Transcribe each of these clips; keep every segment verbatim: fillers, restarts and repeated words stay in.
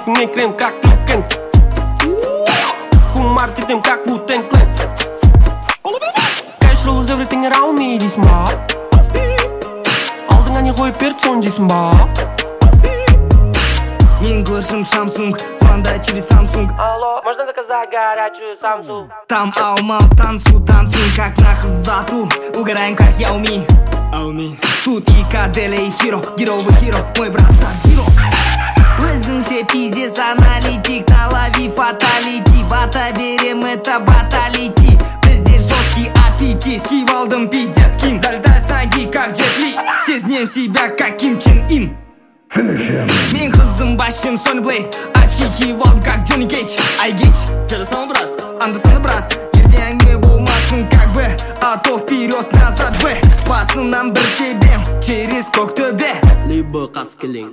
лукин е крем как люкен. Хумарите dem как Wu-Tang Clan. Cash rules everything around me дейсің ба? Алдыңа не қойып берді сон дейсің ба? Мен көршім Samsung, звондай через Samsung. Алло, можно заказать горячую Samsung? Там Алмал, танцу, танцуем как на хзату. Угораем как я умею. Тут и Каделя, и Хиро, геровый Хиро, мой брат Саб-Зиро. Өзіңше пиздец аналитик, налови фаталити. Бата берем, это баталити. Бізде жесткий аппетит. Киіп алдым пиздец Ким, залетай с ноги как Джет Ли. Сезнем себя как Ким Чен Ин. Мен қызым басшым Сони Блейд. Очки киіп алдым как Джонни Кейдж. Ай Гейдж, жарасана брат, андасана брат. Ертең әңгіме болмасын как бы, а то вперед назад бы. Басынан бір тебем через Көктөбе, либо Қаскелең.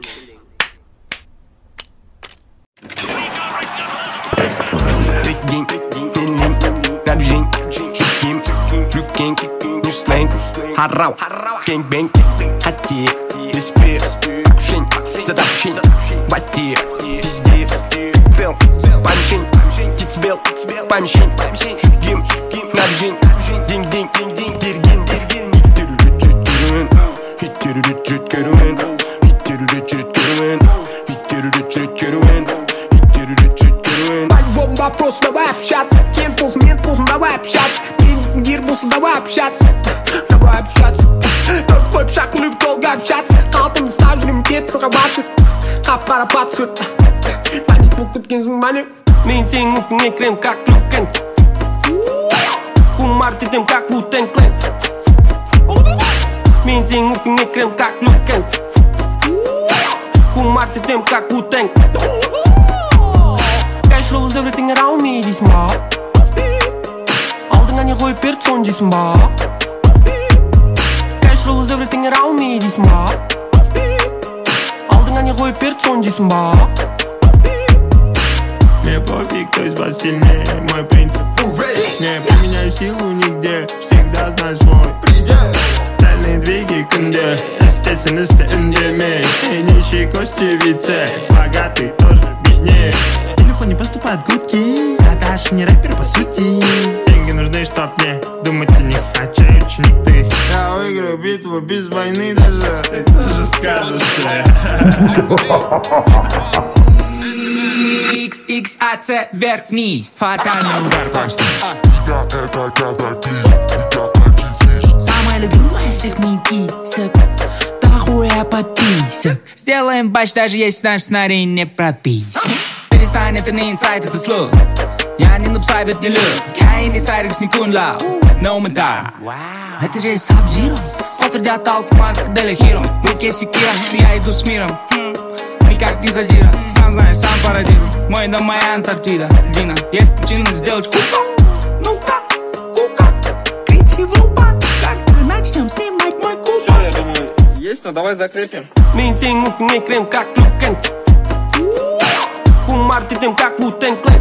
День, день, на движень, чуким, чукин, new slang, харрау, гэнг-бэнг, хати, респект, акушень, задачень, вати, везде, цел, помещень, тицбел, помещень, чуким, на движень, день, день, дергин, дергин, хиттеру-рю-чуть-керуэн, хиттеру-рю-чуть-керуэн, хиттеру-рю-чуть-керуэн, хиттеру-рю-чуть-керуэн. Вопрос, давай общаться. Кент должен, мент должен, давай общаться. Денег болсын, давай общаться. Давай общаться. Тот твой пшак, он любит долго общаться. Қалтымды ұстап жүремін, кет сырғабатсы. Қап-қара батсы. Паник бұл күткен зумбаны. Мен сен лукин е крем как люкен. Хумарите dem как Wu-Tang Clan. Мен сен лукин е крем как люкен. Хумарите dem как Wu-Tang. Cash rules everything around me дейсің ба? Алдыңа не қойып берді сон дейсің ба? Cash rules everything around me дейсің ба? Алдыңа не қойып берді сон дейсің ба? Мне пофиг, кто из вас сильнее, мой принцип. Не применяю силу нигде, всегда знаю свой предел. Дальние двиги күнде, естественности инде. И нищие кости вице, богатый тоже беднее. Не поступают гудки, а Даша не рэпер по сути. Деньги нужны, чтоб мне думать о них, а чай ученик ты. Я выиграю битву без войны даже. Ты тоже скажешь. Икс икс а цэ вверх-вниз, фатальный удар кости. Самая любимая всех птиц, да хуя подписан. Сделаем бач, даже если наш сценарий не прописан. Перестань, это не инсайт, это слух. Я не нубсайбет, не люк. Кайн не сайрикс, не кунлау. No мета. Это же Саб-Зиро. Утвердят алкман, Каделя Хиро. В руке секира, я иду с миром. Никак не задира. Сам знаешь, сам пародируй. Мой дом, моя Антарктида. Дина, есть причина сделать хука. Ну-ка, кука. Кричи в рупа. Как мы начнем снимать мой куб? Все, я думаю, есть, но давай закрепим. Мен сен лукин е крем как люкен. Хумарите dem как Wu-Tang Clan.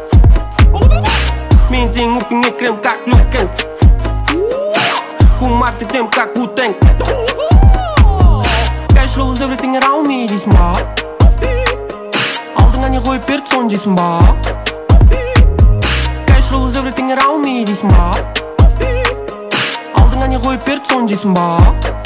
Мен сен лукин е крем как люкен. Хумарите dem как Wu-Tang. Cash rules everything around me дейсің ба? Алдыңа не қойып берді сон дейсің ба? Cash rules everything around me дейсің ба? Алдыңа не қойып берді сон дейсің ба?